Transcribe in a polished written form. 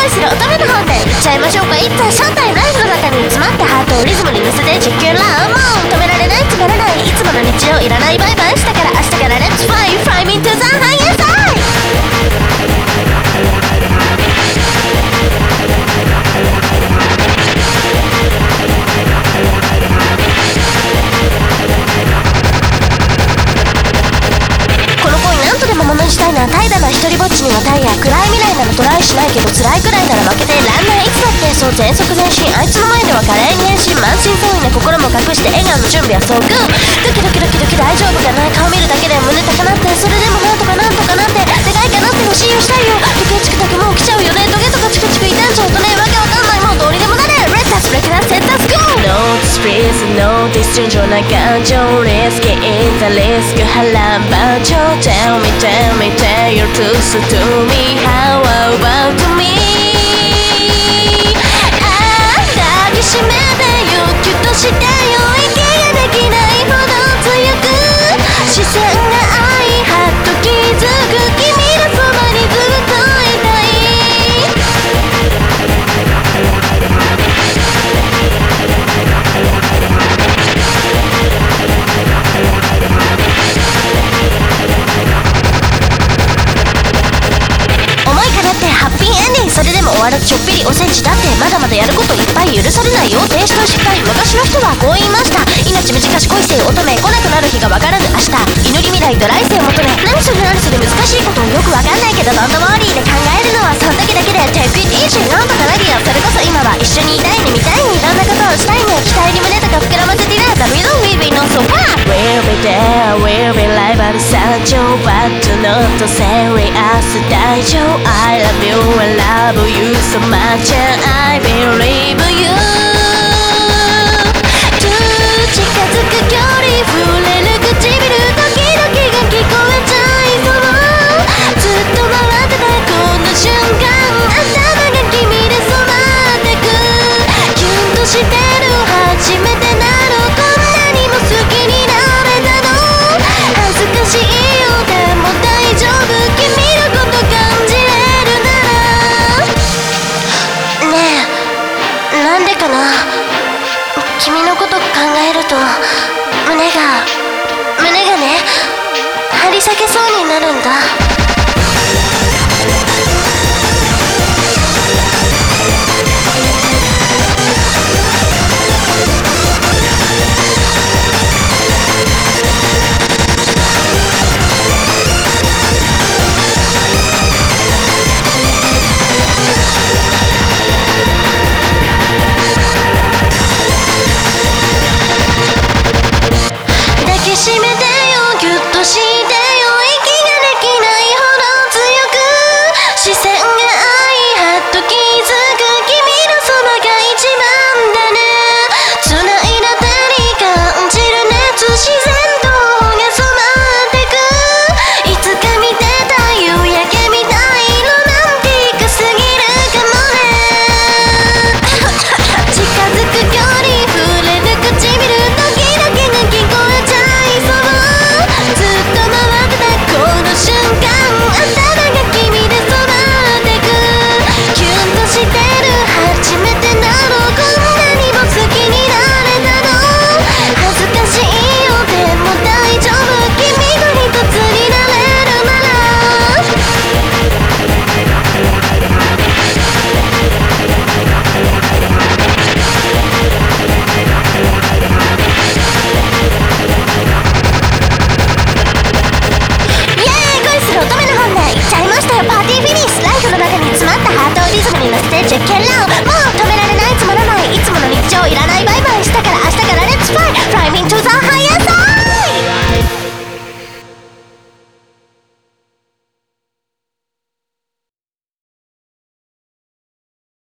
恋する乙女の本で言っちゃいましょうか。いつは正体ライフの中に詰まってハートをリズムに乗せて実験ラン。もう止められないつまらないいつもの日常いらないバイバイしたから明日から Let's fly fly me to the higher side。この恋なんとでも物にしたいな。怠惰な一人ぼっちにはタイヤ。暗い未来ならトライしないけど辛いくらいなら負けてらんない。いつだってそう全速前進。あいつの前では華麗に変身。満身創痍な心も隠して笑顔の準備はそうグー。ドキドキドキドキ大丈夫かな。顔見るだけで胸高鳴って。それでもなんとかなんとかなんて願いかなってほしいよしたいよ。時計チクタクもう来ちゃうよね。トゲとかチクチクいたんちゃうとね。わけわかんないもうどうにでもなれ。レッツブレイクダンスレッツゴー。 Notice please notice 順調な感情リスキーインザリスク波乱万丈 Tell me tell me tell your truth to me How about me 抱きしめてよキュッとしてよ息ができないほど強く視線が愛はっと気づく君のそばにずっといたい。思いかなってハッピーエンディング。それでも終わらずちょっぴりおセンチだってまだまだやることいっぱい許されないよ。停止と失敗昔の人はこう言いました。命短し恋せよ乙女来なくなる日がわからぬ明日。祈り未来と来世を求め何それ何それ難しいことをよくわかんないけどドントウォーリーで考えるのはその時だけで Take it easy なんとかなるよ。それこそ今は一緒にいたいね見たいねいろんなことをしたいね。期待に胸とか膨らませてね The middle we be no so far We'll be there we'll be rival 山頂 But not serious 大丈夫 I love you I love you so much and I believe you To 近づく距離触れる唇時々が聞こえちゃいそう。ずっと待ってたこの瞬間頭が君で染まってく。キュンとしてる初めてなのこんなにも好きになれたの。恥ずかしいよでも大丈夫君のこと感じれるなら。ねえなんでかな君のこと考えると胸がね張り裂けそうになるんだ。抱きしめてよギュッとしてよ息ができないほど強く視線が愛はっと気づく君のそばが一番だね。繋いだ手に感じる熱自然とが染まってく。いつか見てた夕焼けみたいロマンティックすぎるかもね近づく距離触れる唇時々が聞こえちゃいそう。ずっと回ってたこの瞬間頭が君で染まってく。キュンとしてる初めてなのこんなにも好きになれたの。恥ずかしいよでも大丈夫君と一つになれるなら。イエーイ恋する乙女の本で言っちゃいましたよパーティーフィニッシュ。ライフの中に詰まったハートをリズムに乗せて実験ラン。もう